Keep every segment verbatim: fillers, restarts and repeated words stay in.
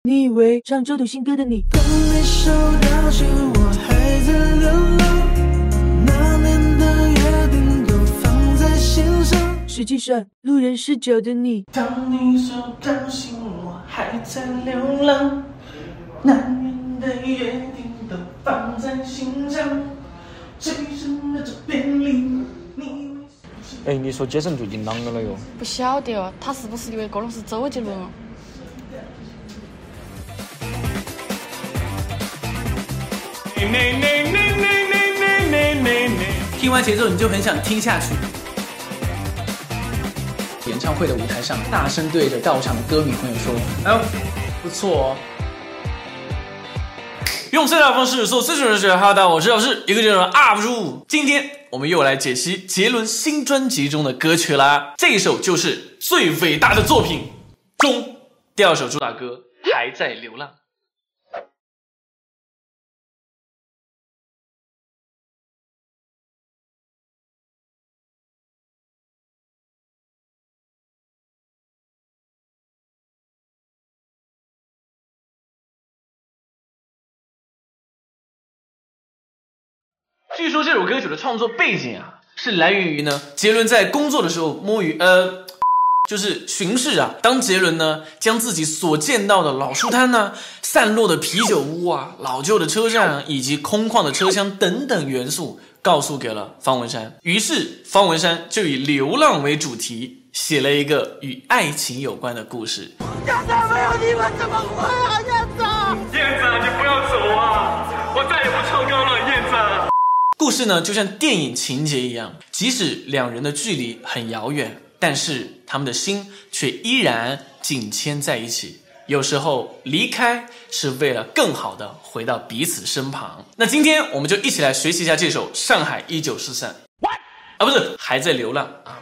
你以为唱周董新歌的你， 当你收到信，我还在流浪，那年的约定都放在心上。 实际上路人视角的你， 当你收到信，我还在流浪，那年的约定都放在心上。最深的这便利，你哎，你说杰森最近啷个了哟？ 不晓得哦，他是不是以为歌龙是周杰伦哦？ 听完节奏你就很想听下去。演唱会的舞台上，大声对着到场的歌迷朋友说：“哎，不错哦。”用最大方式做最准的学，哈大我是老师，一个这种 U P 主。今天我们又来解析杰伦新专辑中的歌曲啦。这一首就是最伟大的作品中第二首主打歌《还在流浪》。据说这首歌曲的创作背景啊，是来源于呢杰伦在工作的时候摸鱼，呃，就是巡视啊。当杰伦呢将自己所见到的老书摊呢、散落的啤酒屋啊、老旧的车站以及空旷的车厢等等元素告诉给了方文山，于是方文山就以流浪为主题，写了一个与爱情有关的故事。 燕子没有你我怎么活啊，燕子！ 燕子，你不要走啊！我再也不唱歌了，燕子。 故事呢，就像电影情节一样，即使两人的距离很遥远，但是他们的心却依然紧牵在一起。有时候离开是为了更好的回到彼此身旁。那今天我们就一起来学习一下这首《上海一九四三》啊，不是还在流浪啊。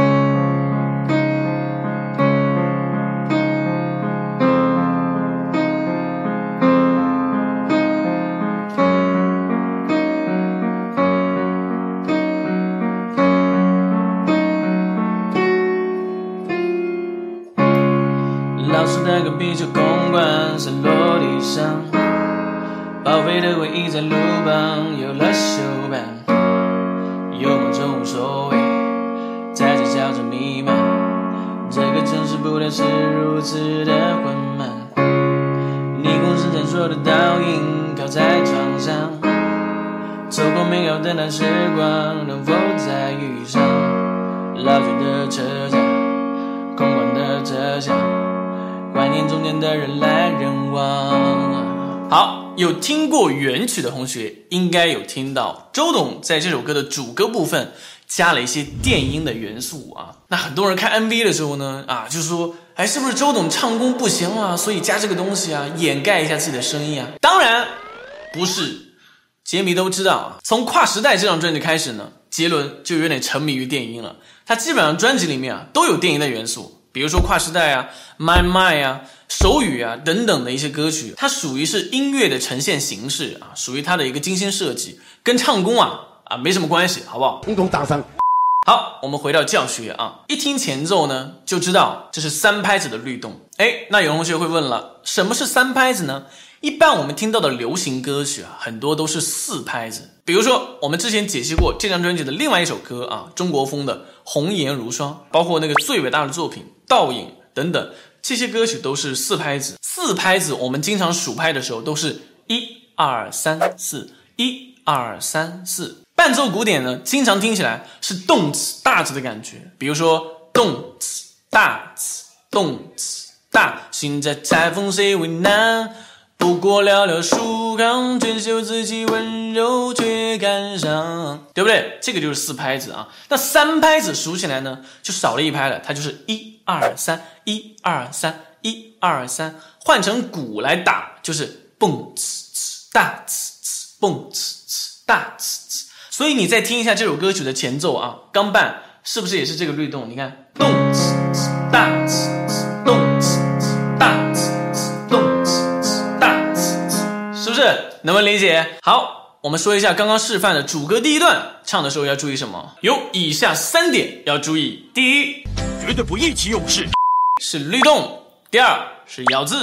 老师那个啤酒公馆散落地上，报废的回忆在路旁有了锈斑，有某种无所谓，在这叫着迷茫。这个城市步调是如此的缓慢，霓虹是闪烁的倒影靠在窗上，走过美好的那时光，能否再遇上？老旧的车站，空旷的车厢，怀念中间的人来人往。 好，有听过原曲的同学应该有听到周董在这首歌的主歌部分加了一些电音的元素啊。那很多人看 M V 的时候呢，啊，就说，哎，是不是周董唱功不行啊，所以加这个东西啊，掩盖一下自己的声音啊？当然不是，杰迷都知道啊，从跨时代这张专辑开始呢，杰伦就有点沉迷于电音了。他基本上专辑里面啊都有电音的元素，比如说跨时代啊、My My 啊、手语啊等等的一些歌曲，它属于是音乐的呈现形式啊，属于它的一个精心设计，跟唱功啊啊没什么关系，好不好？ 空中大声。 好，我们回到教学啊，一听前奏呢就知道这是三拍子的律动。诶，那有同学会问了，什么是三拍子呢？一般我们听到的流行歌曲啊，很多都是四拍子。比如说我们之前解析过这张专辑的另外一首歌啊，中国风的《红颜如霜》，包括那个最伟大的作品《倒影》等等，这些歌曲都是四拍子。四拍子我们经常数拍的时候都是一二三四，一二三四。伴奏鼓点呢，经常听起来是动词大词的感觉，比如说动词大词，动词大，心在裁缝谁为难，不过寥寥数行，娟秀自己温柔却感伤，对不对？这个就是四拍子啊。那三拍子数起来呢，就少了一拍了，它就是一二三，一二三，一二三。换成鼓来打，就是蹦呲呲大呲呲，蹦呲呲大呲呲。所以你再听一下这首歌曲的前奏啊，钢伴是不是也是这个律动？你看，动呲呲大呲呲，动呲呲大呲呲，动呲呲大呲呲，是不是？能不能理解？好，我们说一下刚刚示范的主歌第一段，唱的时候要注意什么？有以下三点要注意。第一， 绝对不意气用事， 是律动；第二是咬字；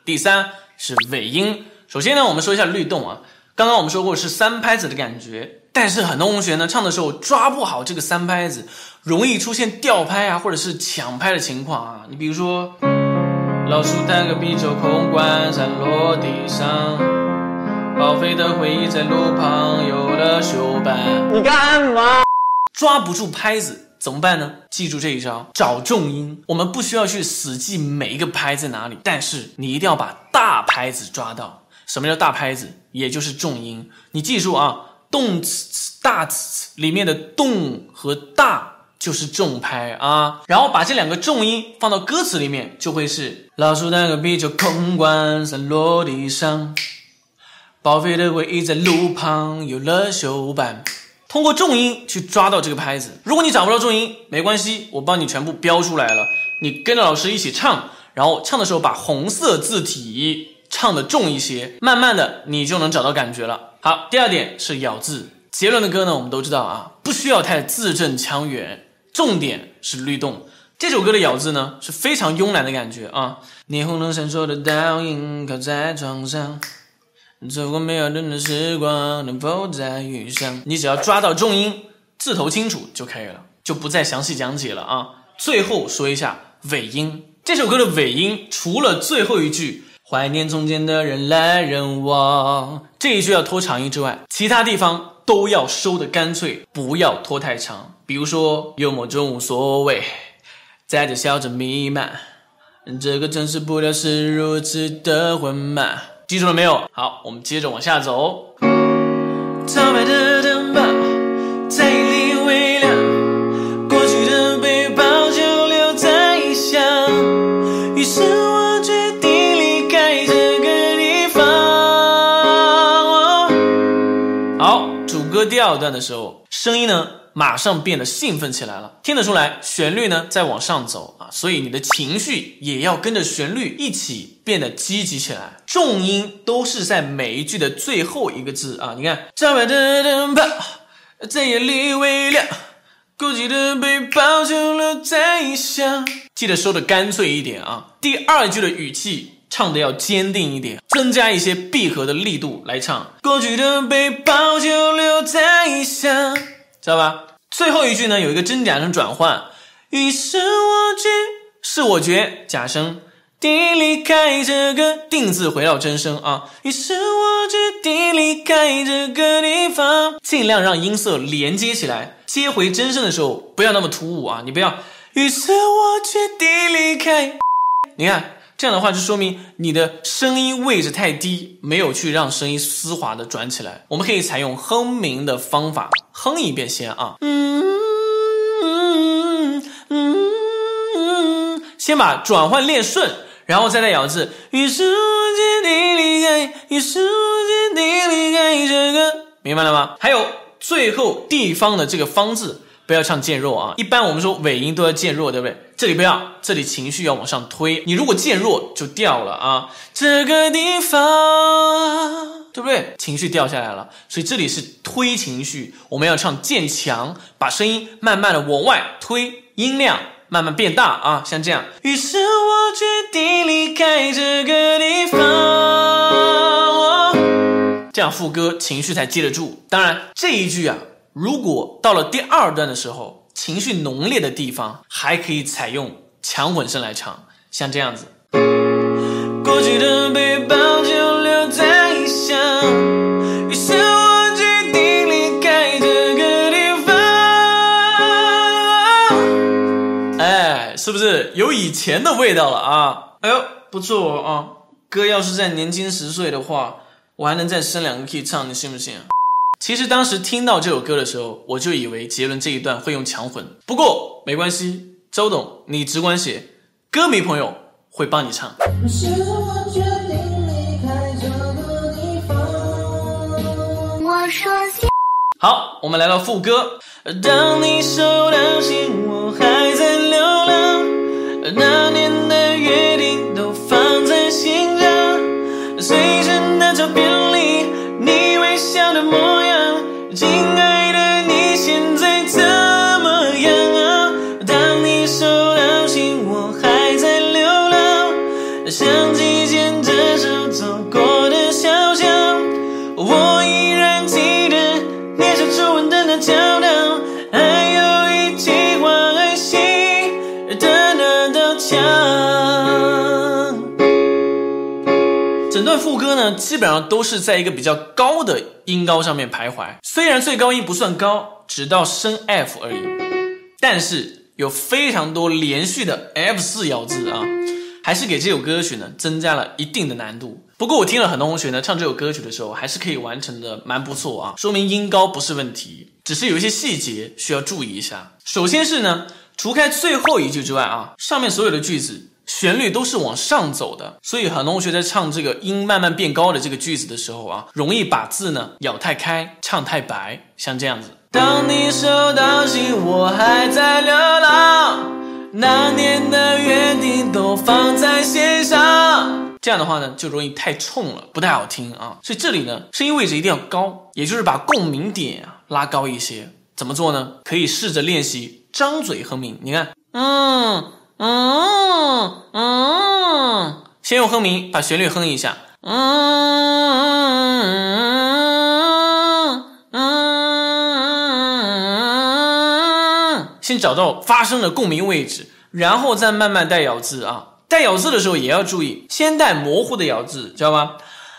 第三是尾音。首先呢，我们说一下律动啊。刚刚我们说过是三拍子的感觉，但是很多同学呢唱的时候抓不好这个三拍子，容易出现掉拍啊，或者是抢拍的情况啊。你比如说，老鼠弹个啤酒空罐散落地上，报废的回忆在路旁有了锈斑。 你干嘛？ 抓不住拍子怎么办呢？记住这一招，找重音。我们不需要去死记每一个拍在哪里，但是你一定要把大拍子抓到。什么叫大拍子？也就是重音。你记住啊，动词大词里面的动和大就是重拍啊，然后把这两个重音放到歌词里面，就会是老鼠弹个啤酒空罐散落地上，报废的回忆在路旁有了锈斑。通过重音去抓到这个拍子。如果你找不到重音没关系，我帮你全部标出来了，你跟着老师一起唱，然后唱的时候把红色字体唱的重一些，慢慢的你就能找到感觉了。好，第二点是咬字。杰伦的歌呢我们都知道啊，不需要太字正腔圆，重点是律动。这首歌的咬字呢是非常慵懒的感觉啊，霓虹灯闪烁的倒影靠在床上，走过没有人的时光，能否再遇上。你只要抓到重音，字头清楚就可以了，就不再详细讲解了啊。最后说一下尾音。这首歌的尾音除了最后一句怀念从前的人来人往这一句要拖长音之外，其他地方都要收得干脆，不要拖太长。比如说幽默中无所谓，在这笑着弥漫，这个城市步调是如此的缓慢。记住了没有？好，我们接着往下走。苍白的灯泡在夜里微亮，过去的背包就留在异乡，于是我决定离开这个地方。好，主歌第二段的时候，声音呢马上变得兴奋起来了，听得出来旋律呢在往上走啊，所以你的情绪也要跟着旋律一起变得积极起来。重音都是在每一句的最后一个字啊，你看，苍白的灯泡在夜里微亮，过去的背包就留在异乡。记得说的干脆一点啊。第二句的语气唱的要坚定一点，增加一些闭合的力度来唱，过去的背包就留在异乡，知道吧？最后一句呢有一个真假声转换，于是我觉是我觉假声，定离开这个定字回到真声啊，于是我决定离开这个地方，尽量让音色连接起来，接回真声的时候不要那么突兀啊，你不要于是我决定离开，你看这样的话就说明你的声音位置太低，没有去让声音丝滑的转起来。我们可以采用哼鸣的方法，哼一遍先啊，嗯嗯嗯嗯，先把转换练顺，然后再来咬字，于是我决定离开，于是我决定离开这个，明白了吗？还有最后地方的这个方字不要唱渐弱啊，一般我们说尾音都要渐弱，对不对？这里不要，这里情绪要往上推，你如果渐弱就掉了啊，这个地方，对不对？情绪掉下来了，所以这里是推情绪，我们要唱渐强，把声音慢慢的往外推，音量慢慢变大啊，像这样。于是我决定离开这个地方，这样副歌情绪才接得住。当然这一句啊，如果到了第二段的时候，情绪浓烈的地方还可以采用强混声来唱，像这样子。过去的背包就留在异乡，于是我决定离开这个地方。哎，是不是有以前的味道了啊？哎呦，不错啊！哥要是再年轻十岁的话，我还能再升两个 key 唱，你信不信啊？其实当时听到这首歌的时候，我就以为杰伦这一段会用强混，不过没关系，周董你只管写，歌迷朋友会帮你唱。好，我们来到副歌。当你收到信，我还在流浪，那年的约定都放在心上，随着那照片里你微笑的模样，亲爱的你现在怎么样啊？当你收到信，我还在流浪，像季节这我依然记得年少初吻的那教堂，还有一起换爱心的那道墙。整段副歌呢，基本上都是在一个比较高的音高上面徘徊，虽然最高音不算高，只到升 F 而已，但是有非常多连续的 F 四 咬字啊，还是给这首歌曲呢增加了一定的难度。不过我听了很多同学呢唱这首歌曲的时候，还是可以完成的蛮不错啊，说明音高不是问题，只是有一些细节需要注意一下。首先是呢，除开最后一句之外啊，上面所有的句子旋律都是往上走的，所以很多同学在唱这个音慢慢变高的这个句子的时候啊，容易把字呢咬太开，唱太白，像这样子。当你收到信，我还在流浪，那年的约定都放在线上。这样的话呢，就容易太冲了，不太好听啊。所以这里呢，声音位置一定要高，也就是把共鸣点啊拉高一些。怎么做呢？可以试着练习张嘴哼鸣。你看，嗯嗯嗯，先用哼鸣把旋律哼一下，嗯嗯嗯，先找到发声的共鸣位置，然后再慢慢带咬字啊。带咬字的时候也要注意，先带模糊的咬字，知道吧？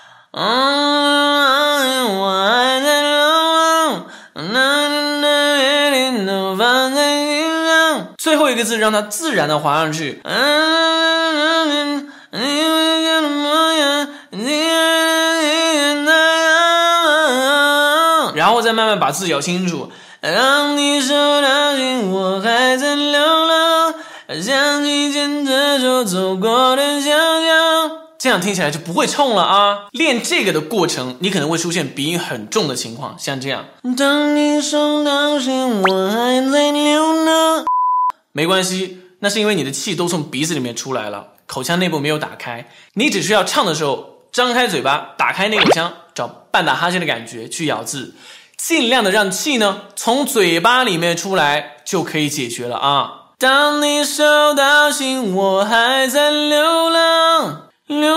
嗯，我还在流浪，那年的约定都放在心上。最后一个字让它自然的滑上去。嗯，然后再慢慢把字咬清楚。当你收到信，我还在流浪，想起牵着手走过的小巷，这样听起来就不会冲了啊。练这个的过程，你可能会出现鼻音很重的情况，像这样。当你收到信，我还在流浪，没关系，那是因为你的气都从鼻子里面出来了，口腔内部没有打开，你只需要唱的时候张开嘴巴，打开内口腔，找半打哈欠的感觉去咬字，尽量的让气呢从嘴巴里面出来，就可以解决了啊。当你收到信，我还在流浪，流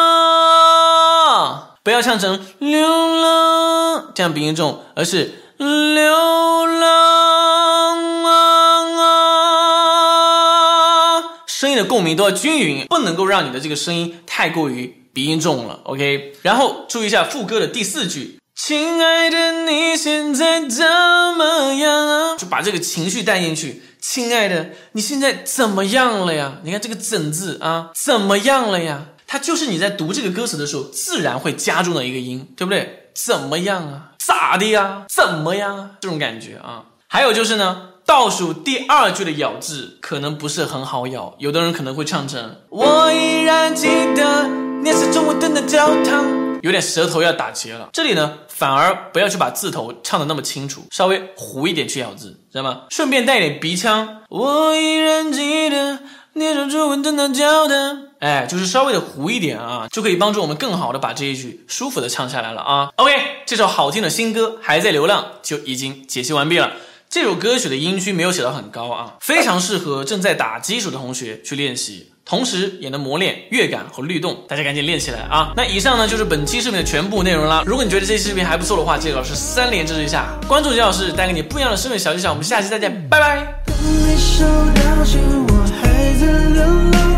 浪，不要唱成流浪这样鼻音重，而是流浪啊，声音的共鸣都要均匀，不能够让你的这个声音太过于鼻音重了 OK。 然后注意一下副歌的第四句，亲爱的你现在怎么样啊，就把这个情绪带进去。亲爱的你现在怎么样了呀，你看这个怎字啊，怎么样了呀，它就是你在读这个歌词的时候自然会加重的一个音，对不对？怎么样啊，咋的呀，怎么样，这种感觉啊。还有就是呢，倒数第二句的咬字可能不是很好咬，有的人可能会唱成我依然记得年少中午的那教堂，有点舌头要打结了。这里呢反而不要去把字头唱得那么清楚，稍微糊一点去咬字，知道吗？顺便带一点鼻腔，我依然记得年少中午的那教堂，哎，就是稍微的糊一点啊，就可以帮助我们更好的把这一句舒服的唱下来了啊。 OK， 这首好听的新歌还在流浪就已经解析完毕了。这首歌曲的音区没有写到很高啊，非常适合正在打基础的同学去练习，同时也能磨练乐感和律动，大家赶紧练起来啊！那以上呢就是本期视频的全部内容啦。如果你觉得这期视频还不错的话，记得老师三连支持一下，关注杰老师，带给你不一样的审美小技巧。我们下期再见，拜拜。 当你收到信，我还在流浪。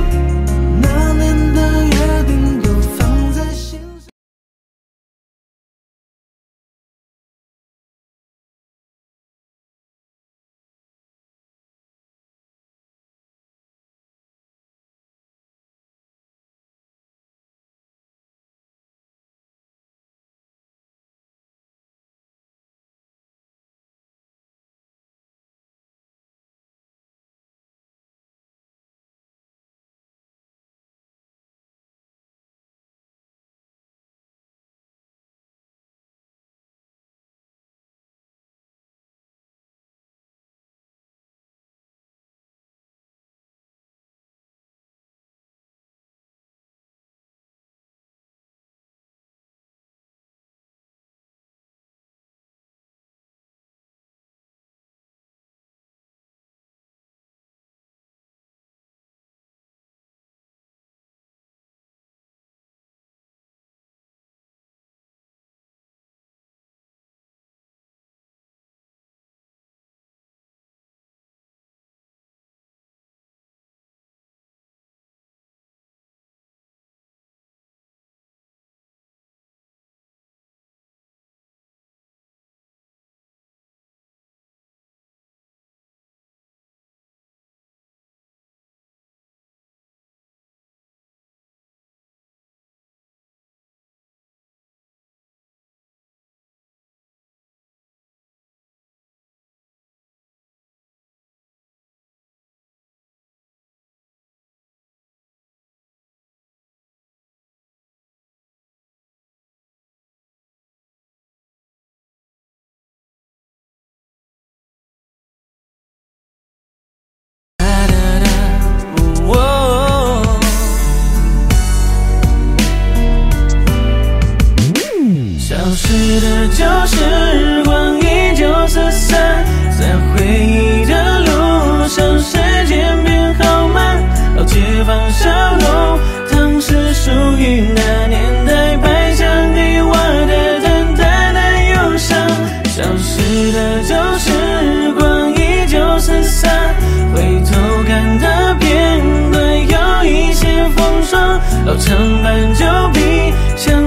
失的旧时光依旧四散，在回忆的路上，时间变好慢。老街坊小楼，当时属于那年代，白墙黑瓦的淡淡的忧伤。消失的旧时光依旧四散，回头看的片段有一些风霜，老长斑旧笔像